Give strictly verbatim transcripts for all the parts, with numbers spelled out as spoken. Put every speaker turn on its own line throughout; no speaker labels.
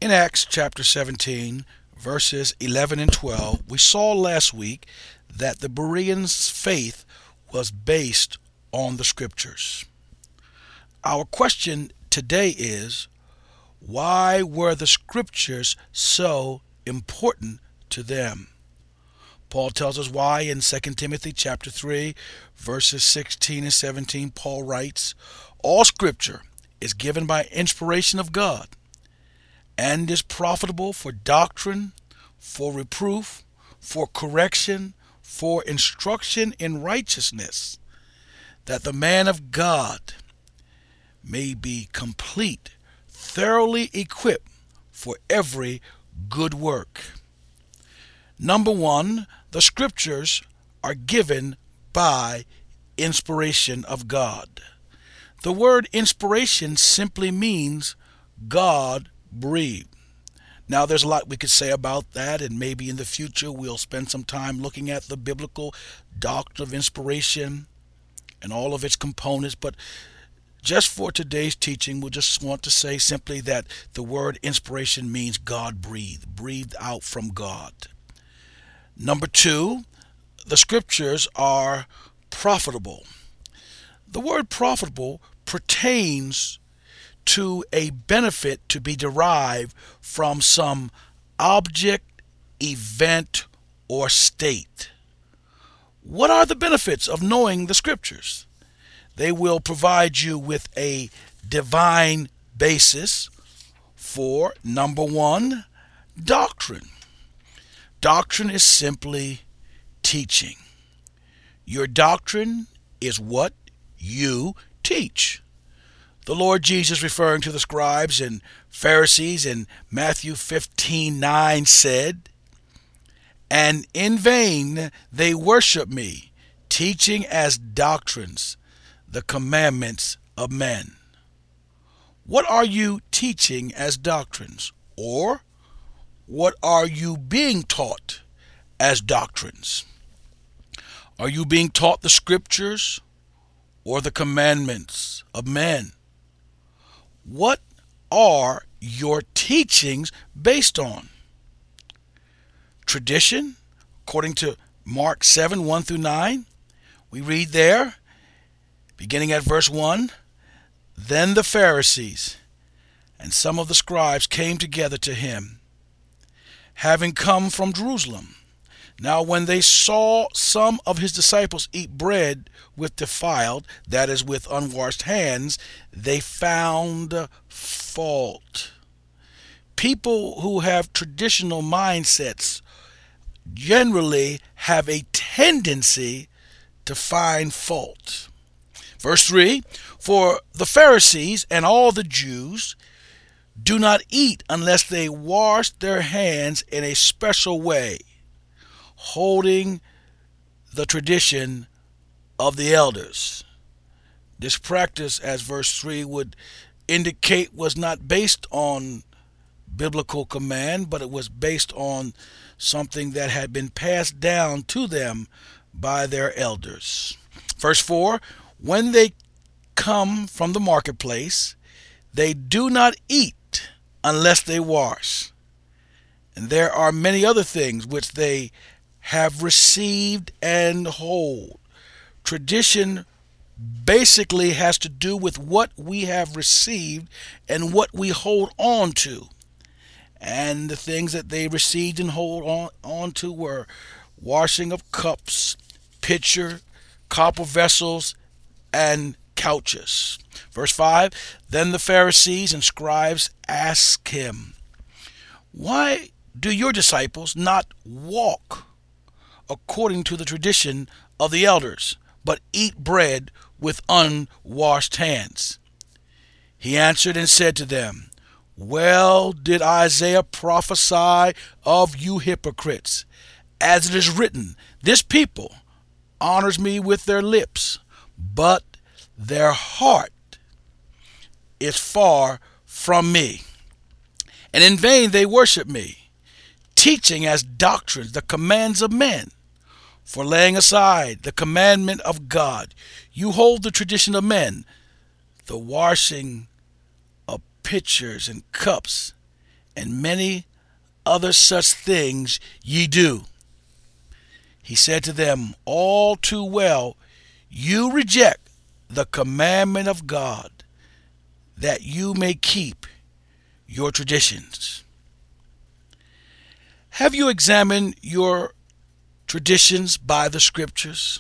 In Acts chapter seventeen, verses eleven and twelve, we saw last week that the Bereans' faith was based on the scriptures. Our question today is, why were the scriptures so important to them? Paul tells us why in Second Timothy chapter three, verses sixteen and seventeen. Paul writes, "All scripture is given by inspiration of God, and is profitable for doctrine, for reproof, for correction, for instruction in righteousness, that the man of God may be complete, thoroughly equipped for every good work." Number one, the scriptures are given by inspiration of God. The word inspiration simply means God breathed. Now, there's a lot we could say about that, and maybe in the future we'll spend some time looking at the biblical doctrine of inspiration and all of its components, but just for today's teaching, we'll just want to say simply that the word inspiration means God breathed, breathed out from God. Number two, the scriptures are profitable. The word profitable pertains to a benefit to be derived from some object, event, or state. What are the benefits of knowing the scriptures? They will provide you with a divine basis for, number one, doctrine. Doctrine is simply teaching. Your doctrine is what you teach. The Lord Jesus, referring to the scribes and Pharisees in Matthew fifteen nine, said, "And in vain they worship me, teaching as doctrines the commandments of men." What are you teaching as doctrines? Or what are you being taught as doctrines? Are you being taught the scriptures or the commandments of men? What are your teachings based on? Tradition, according to Mark seven one through nine, we read there, beginning at verse one, "Then the Pharisees and some of the scribes came together to him, having come from Jerusalem. Now when they saw some of his disciples eat bread with defiled, that is, with unwashed hands, they found fault." People who have traditional mindsets generally have a tendency to find fault. Verse three, "For the Pharisees and all the Jews do not eat unless they wash their hands in a special way, holding the tradition of the elders." This practice, as verse three would indicate, was not based on biblical command, but it was based on something that had been passed down to them by their elders. Verse four, "When they come from the marketplace, they do not eat unless they wash. And there are many other things which they have received and hold." Tradition basically has to do with what we have received and what we hold on to. And the things that they received and hold on, on to were washing of cups, pitcher, copper vessels, and couches. Verse five, "Then the Pharisees and scribes asked him, 'Why do your disciples not walk according to the tradition of the elders, but eat bread with unwashed hands?' He answered and said to them, 'Well did Isaiah prophesy of you hypocrites, as it is written, this people honors me with their lips, but their heart is far from me. And in vain they worship me, teaching as doctrines the commands of men. For laying aside the commandment of God, you hold the tradition of men, the washing of pitchers and cups, and many other such things ye do. He said to them, all too well, you reject the commandment of God, that you may keep your traditions. Have you examined your traditions by the scriptures?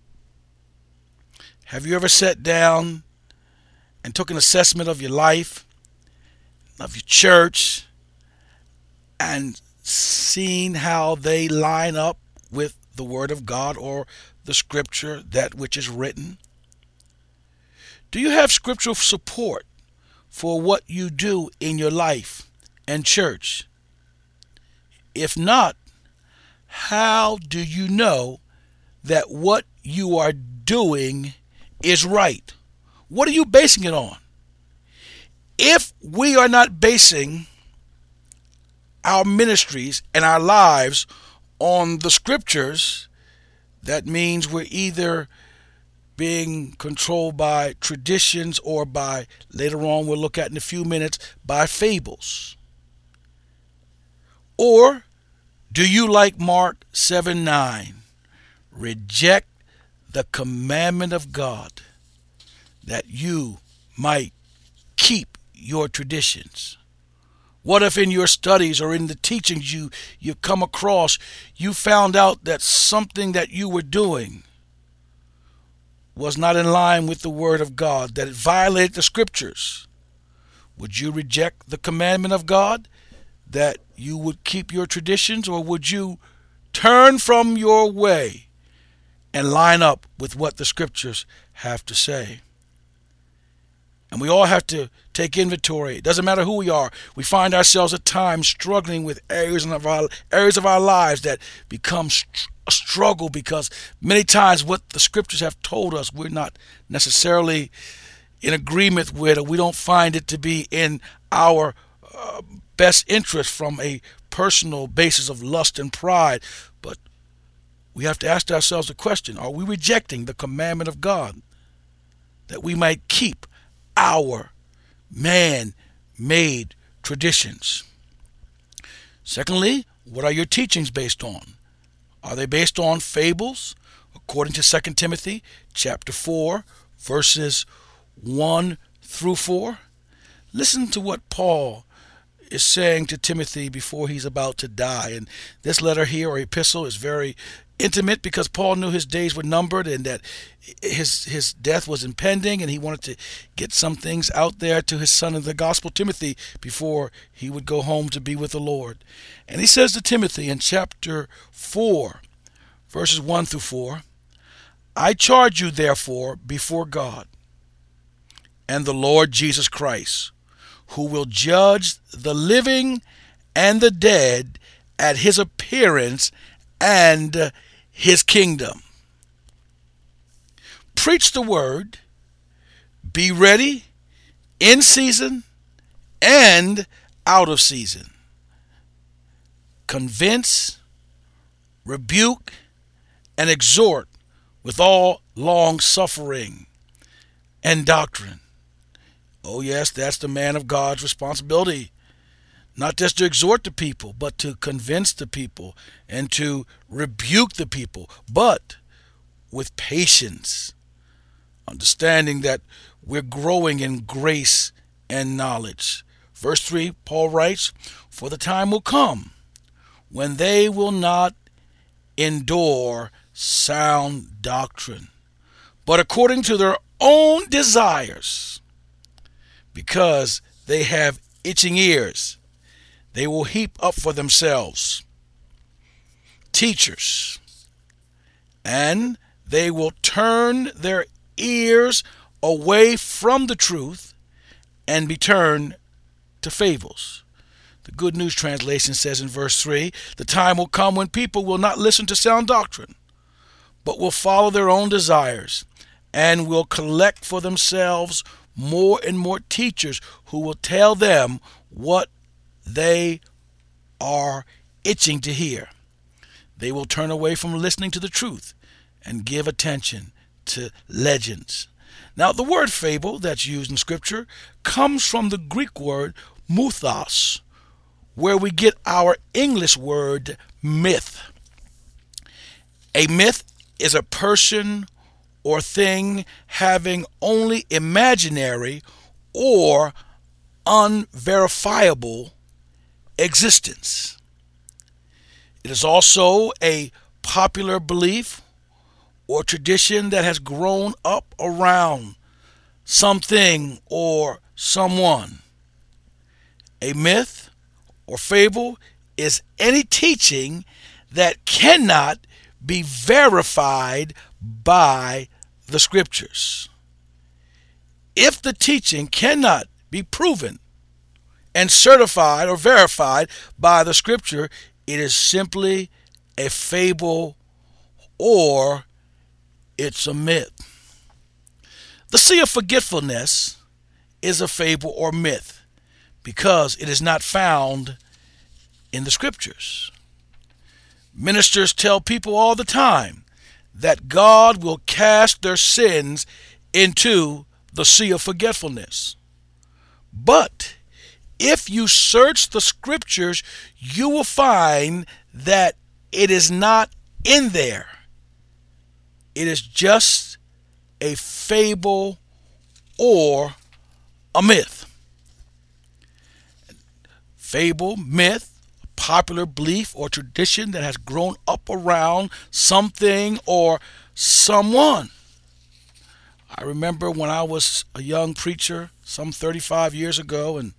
Have you ever sat down and took an assessment of your life, of your church, and seen how they line up with the Word of God or the Scripture, that which is written? Do you have scriptural support for what you do in your life and church? If not, how do you know that what you are doing is right? What are you basing it on? If we are not basing our ministries and our lives on the scriptures, that means we're either being controlled by traditions or by, later on we'll look at in a few minutes, by fables. Or do you, like Mark seven nine, reject the commandment of God that you might keep your traditions? What if in your studies or in the teachings you, you come across, you found out that something that you were doing was not in line with the Word of God, that it violated the Scriptures? Would you reject the commandment of God that you would keep your traditions, or would you turn from your way and line up with what the Scriptures have to say? And we all have to take inventory. It doesn't matter who we are. We find ourselves at times struggling with areas of our areas of our lives that become st- a struggle, because many times what the scriptures have told us we're not necessarily in agreement with, or we don't find it to be in our uh, best interest from a personal basis of lust and pride. But we have to ask ourselves the question: are we rejecting the commandment of God that we might keep our man-made traditions? Secondly, what are your teachings based on? Are they based on fables? According to Second Timothy chapter four, verses one through four. Listen to what Paul is saying to Timothy before he's about to die. And this letter here, or epistle, is very intimate, because Paul knew his days were numbered and that his his death was impending, and he wanted to get some things out there to his son in the gospel, Timothy, before he would go home to be with the Lord. And he says to Timothy in chapter four, verses one through four, I charge you therefore before God and the Lord Jesus Christ, who will judge the living and the dead at his appearance and his kingdom. Preach the word, be ready in season and out of season. Convince, rebuke, and exhort with all long suffering and doctrine. Oh yes, that's the man of God's responsibility. Not just to exhort the people, but to convince the people and to rebuke the people, but with patience, understanding that we're growing in grace and knowledge. Verse three, Paul writes, for the time will come when they will not endure sound doctrine, but according to their own desires, because they have itching ears, they will heap up for themselves teachers, and they will turn their ears away from the truth and be turned to fables. The Good News Translation says in verse three, the time will come when people will not listen to sound doctrine, but will follow their own desires and will collect for themselves more and more teachers who will tell them what they are itching to hear. They will turn away from listening to the truth and give attention to legends. Now, the word fable that's used in Scripture comes from the Greek word muthos, where we get our English word myth. A myth is a person or thing having only imaginary or unverifiable existence. It is also a popular belief or tradition that has grown up around something or someone. A myth or fable is any teaching that cannot be verified by the scriptures. If the teaching cannot be proven and certified or verified by the scripture, it is simply a fable or it's a myth. The Sea of Forgetfulness is a fable or myth because it is not found in the scriptures. Ministers tell people all the time that God will cast their sins into the Sea of Forgetfulness. But if you search the scriptures, you will find that it is not in there. It is just a fable or a myth. Fable, myth, popular belief or tradition that has grown up around something or someone. I remember when I was a young preacher some thirty-five years ago, and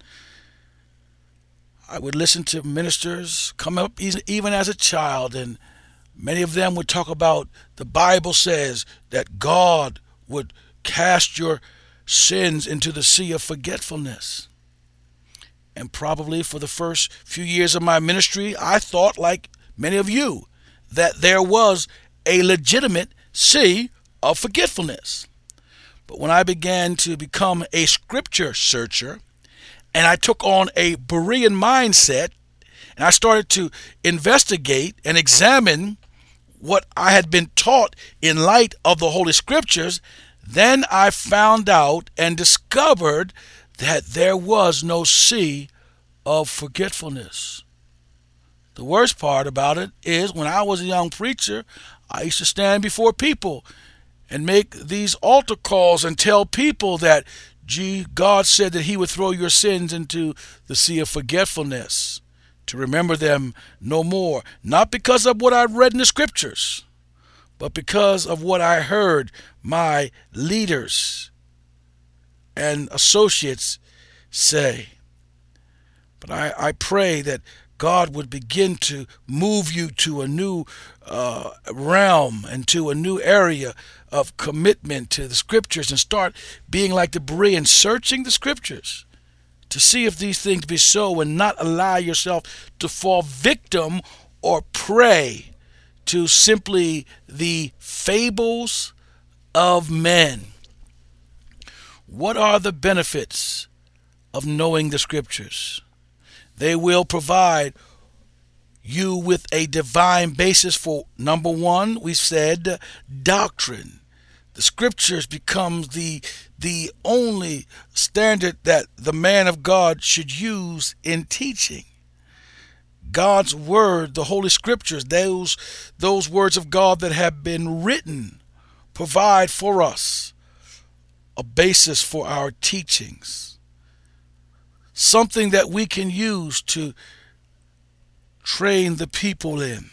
I would listen to ministers come up even as a child, and many of them would talk about the Bible says that God would cast your sins into the sea of forgetfulness. And probably for the first few years of my ministry, I thought, like many of you, that there was a legitimate sea of forgetfulness. But when I began to become a scripture searcher, and I took on a Berean mindset, and I started to investigate and examine what I had been taught in light of the Holy Scriptures, then I found out and discovered that there was no sea of forgetfulness. The worst part about it is when I was a young preacher, I used to stand before people and make these altar calls and tell people that, gee, God said that he would throw your sins into the sea of forgetfulness, to remember them no more. Not because of what I read in the scriptures, but because of what I heard my leaders and associates say. But I, I pray that God would begin to move you to a new uh, realm and to a new area of commitment to the scriptures, and start being like the Bereans, searching the scriptures to see if these things be so, and not allow yourself to fall victim or prey to simply the fables of men. What are the benefits of knowing the scriptures? They will provide you with a divine basis for, number one, we said, doctrine. The scriptures becomes the the only standard that the man of God should use in teaching. God's word, the Holy Scriptures, those those words of God that have been written, provide for us a basis for our teachings, something that we can use to train the people in.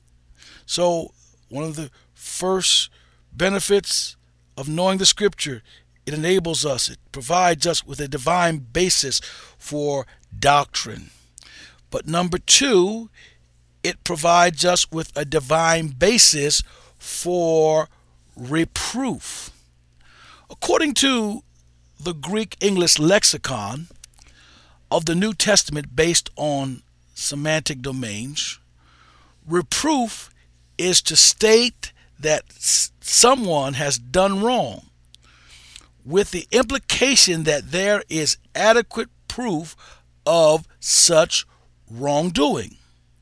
So one of the first benefits of knowing the scripture, it enables us, it provides us with a divine basis for doctrine. But number two, it provides us with a divine basis for reproof. According to the Greek English lexicon of the New Testament based on semantic domains, reproof is to state that someone has done wrong, with the implication that there is adequate proof of such wrongdoing.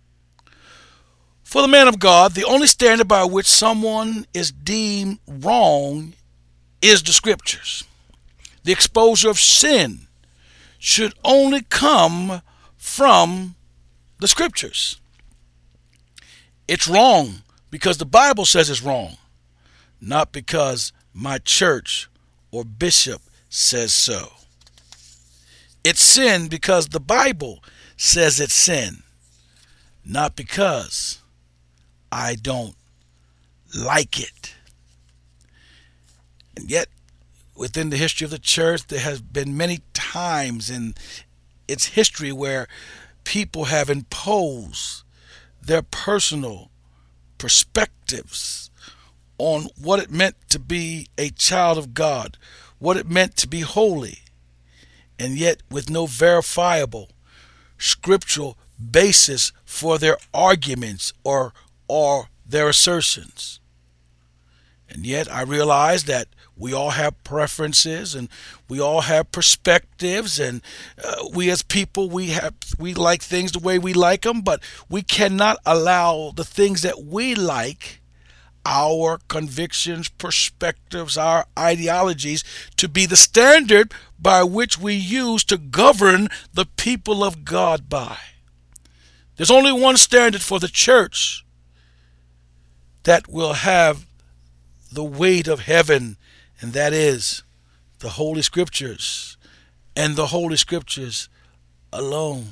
For the man of God, the only standard by which someone is deemed wrong is the scriptures. The exposure of sin should only come from the scriptures. It's wrong because the Bible says it's wrong, not because my church or bishop says so. It's sin because the Bible says it's sin, not because I don't like it. And yet, within the history of the church, there has been many times in its history where people have imposed their personal perspectives on what it meant to be a child of God, what it meant to be holy, and yet with no verifiable scriptural basis for their arguments or or their assertions. And yet I realize that we all have preferences and we all have perspectives, and uh, we as people, we have we like things the way we like them, but we cannot allow the things that we like, our convictions, perspectives, our ideologies, to be the standard by which we use to govern the people of God by. There's only one standard for the church that will have the weight of heaven, and that is the Holy Scriptures, and the Holy Scriptures alone.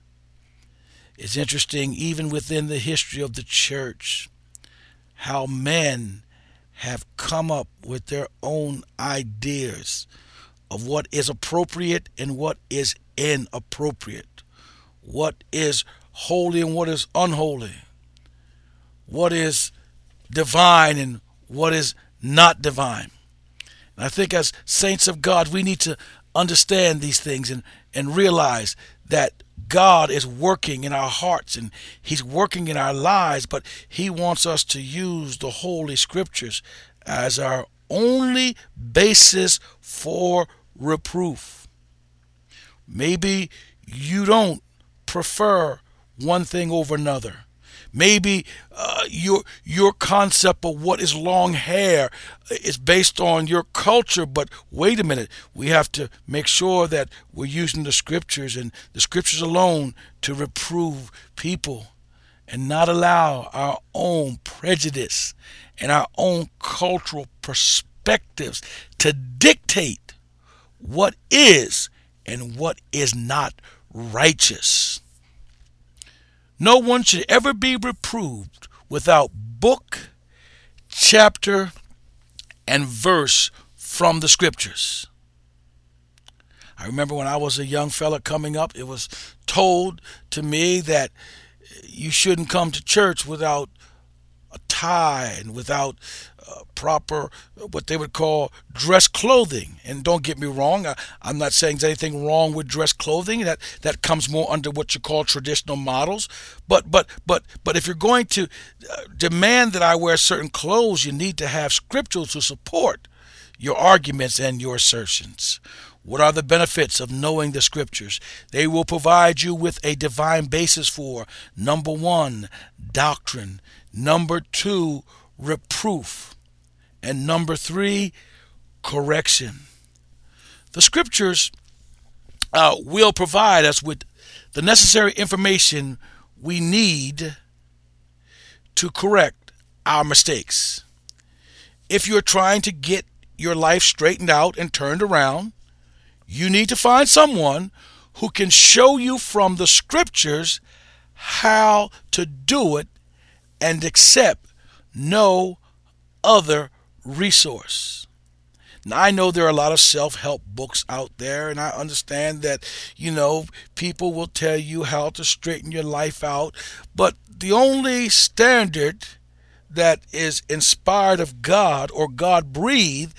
It's interesting, even within the history of the church, how men have come up with their own ideas of what is appropriate and what is inappropriate, what is holy and what is unholy, what is divine and what is not divine. And I think as saints of God, we need to understand these things and, and realize that God is working in our hearts and He's working in our lives, but He wants us to use the Holy Scriptures as our only basis for reproof. Maybe you don't prefer one thing over another. Maybe uh, your your concept of what is long hair is based on your culture, but wait a minute. We have to make sure that we're using the scriptures and the scriptures alone to reprove people, and not allow our own prejudice and our own cultural perspectives to dictate what is and what is not righteous. No one should ever be reproved without book, chapter, and verse from the scriptures. I remember when I was a young fella coming up, it was told to me that you shouldn't come to church without a tie and without uh, proper, what they would call dress clothing. And don't get me wrong, I, I'm not saying there's anything wrong with dress clothing. That that comes more under what you call traditional models. But but but but if you're going to uh, demand that I wear certain clothes, you need to have scriptures to support your arguments and your assertions. What are the benefits of knowing the scriptures? They will provide you with a divine basis for, number one, doctrine, number two, reproof, and number three, correction. The scriptures uh, will provide us with the necessary information we need to correct our mistakes. If you're trying to get your life straightened out and turned around, you need to find someone who can show you from the scriptures how to do it and accept no other resource. Now, I know there are a lot of self-help books out there, and I understand that, you know, people will tell you how to straighten your life out, but the only standard that is inspired of God or God-breathed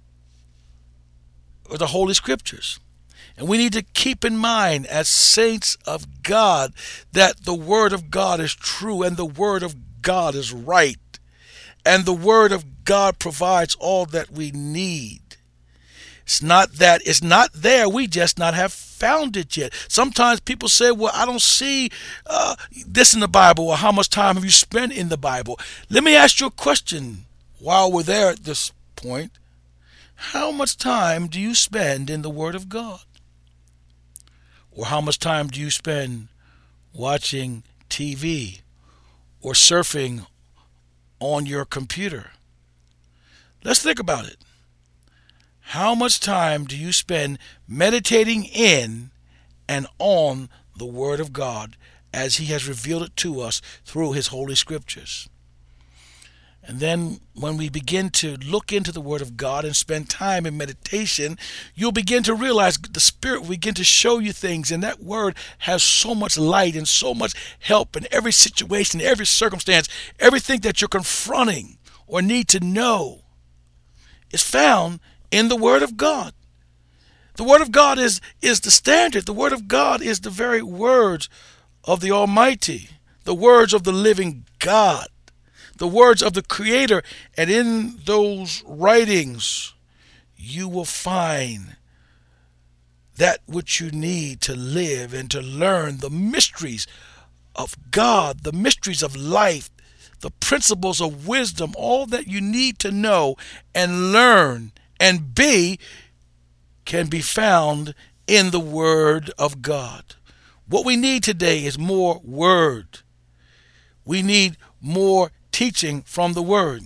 are the Holy Scriptures. And we need to keep in mind as saints of God that the Word of God is true and the Word of God is right. And the Word of God provides all that we need. It's not that it's not there. We just not have found it yet. Sometimes people say, well, I don't see uh, this in the Bible, or how much time have you spent in the Bible? Let me ask you a question while we're there at this point. How much time do you spend in the Word of God? Or how much time do you spend watching T V or surfing on your computer. Let's think about it. How much time do you spend meditating in and on the Word of God as He has revealed it to us through His Holy Scriptures? And then when we begin to look into the Word of God and spend time in meditation, you'll begin to realize the Spirit will begin to show you things. And that Word has so much light and so much help in every situation, every circumstance, everything that you're confronting or need to know is found in the Word of God. The Word of God is, is the standard. The Word of God is the very words of the Almighty, the words of the living God, the words of the Creator. And in those writings, you will find that which you need to live and to learn the mysteries of God, the mysteries of life, the principles of wisdom, all that you need to know and learn and be can be found in the Word of God. What we need today is more Word. We need more teaching from the Word.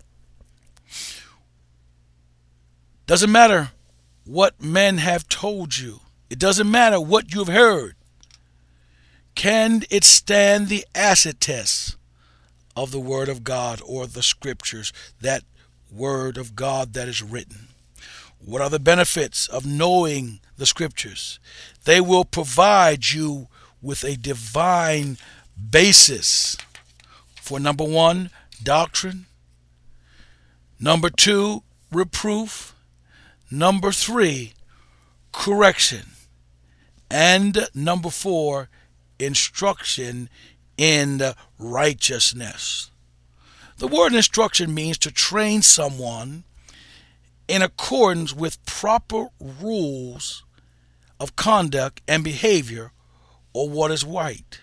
Doesn't matter what men have told you. It doesn't matter what you've heard. Can it stand the acid test of the Word of God or the Scriptures, that Word of God that is written? What are the benefits of knowing the Scriptures? They will provide you with a divine basis for, number one, doctrine, number two, reproof, number three, correction, and number four, instruction in righteousness. The word instruction means to train someone in accordance with proper rules of conduct and behavior, or what is right.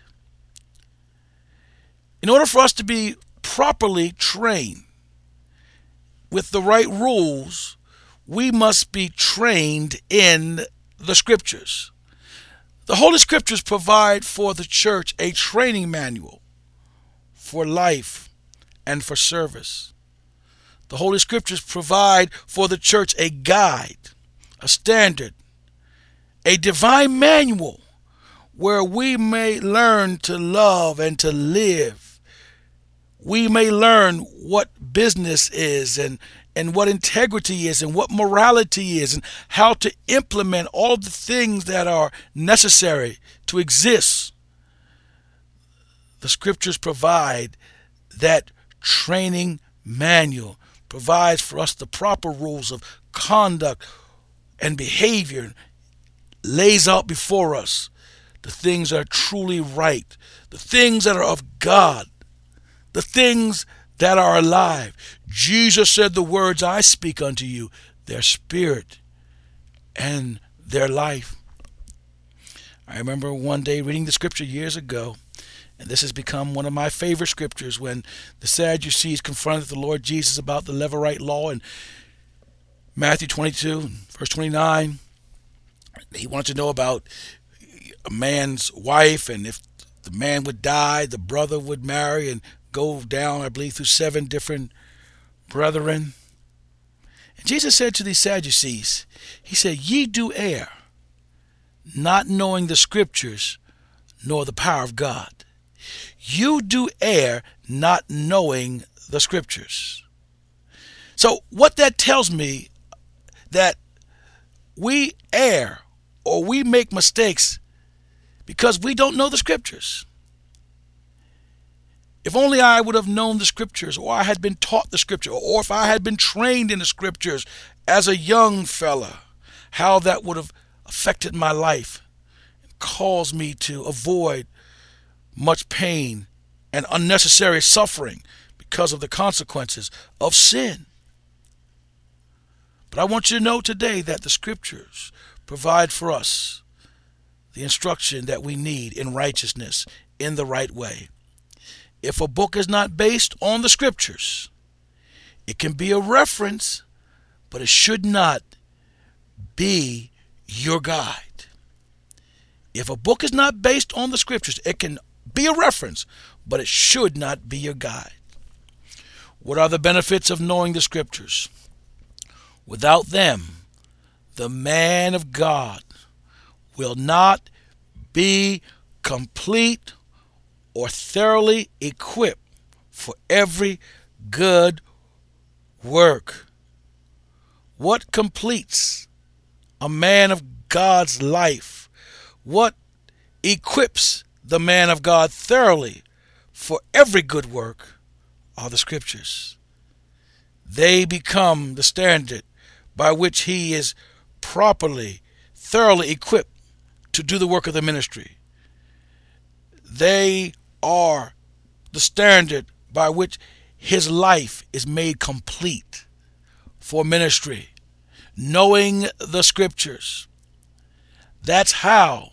In order for us to be properly trained with the right rules, we must be trained in the Scriptures. The Holy Scriptures provide for the church a training manual for life and for service. The Holy Scriptures provide for the church a guide, a standard, a divine manual where we may learn to love and to live. We may learn what business is and, and what integrity is and what morality is and how to implement all the things that are necessary to exist. The Scriptures provide that training manual, provides for us the proper rules of conduct and behavior, lays out before us the things that are truly right, the things that are of God, the things that are alive. Jesus said, the words I speak unto you, their spirit and their life. I remember one day reading the scripture years ago, and this has become one of my favorite scriptures, when the Sadducees confronted the Lord Jesus about the Levirate law in Matthew twenty-two, verse twenty-nine. He wanted to know about a man's wife, and if the man would die, the brother would marry and go down, I believe, through seven different brethren. And Jesus said to these Sadducees, he said, ye do err, not knowing the Scriptures nor the power of God. You do err, not knowing the Scriptures. So what that tells me, that we err or we make mistakes because we don't know the Scriptures. If only I would have known the Scriptures, or I had been taught the Scripture, or if I had been trained in the Scriptures as a young fella, how that would have affected my life and caused me to avoid much pain and unnecessary suffering because of the consequences of sin. But I want you to know today that the Scriptures provide for us the instruction that we need in righteousness, in the right way. If a book is not based on the Scriptures, it can be a reference, but it should not be your guide. If a book is not based on the scriptures, it can be a reference, but it should not be your guide. What are the benefits of knowing the scriptures? Without them, the man of God will not be complete or thoroughly equipped for every good work. What completes a man of God's life? What equips the man of God thoroughly for every good work are the scriptures. They become the standard by which he is properly, thoroughly equipped to do the work of the ministry. They are the standard by which his life is made complete for ministry. Knowing the scriptures. That's how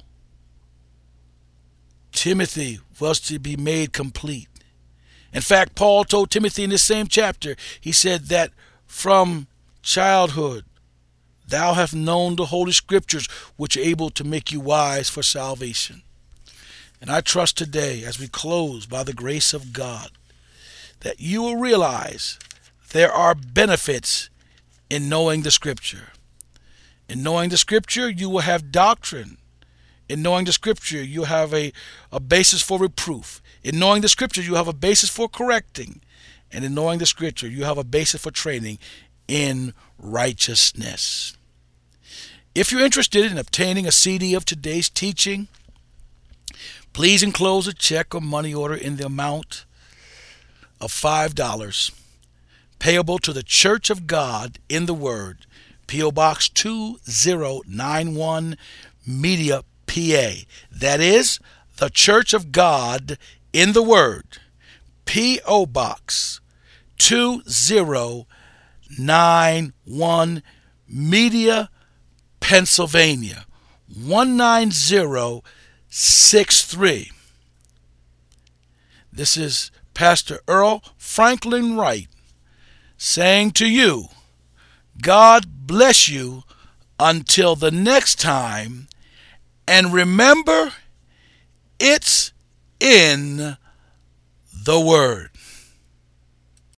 Timothy was to be made complete. In fact, Paul told Timothy in this same chapter, he said that from childhood thou hast known the holy scriptures, which are able to make you wise for salvation. And I trust today, as we close by the grace of God, that you will realize there are benefits in knowing the scripture. In knowing the scripture, you will have doctrine. In knowing the scripture, you have a, a basis for reproof. In knowing the scripture, you have a basis for correcting. And in knowing the scripture, you have a basis for training in righteousness. If you're interested in obtaining a C D of today's teaching, please enclose a check or money order in the amount of five dollars, payable to the Church of God in the Word, P O Box two zero nine one, Media, P A. That is, the Church of God in the Word, P O Box two zero nine one, Media, Pennsylvania, one nine zero six three. This is Pastor Earl Franklin Wright saying to you, God bless you until the next time, and remember, it's in the Word.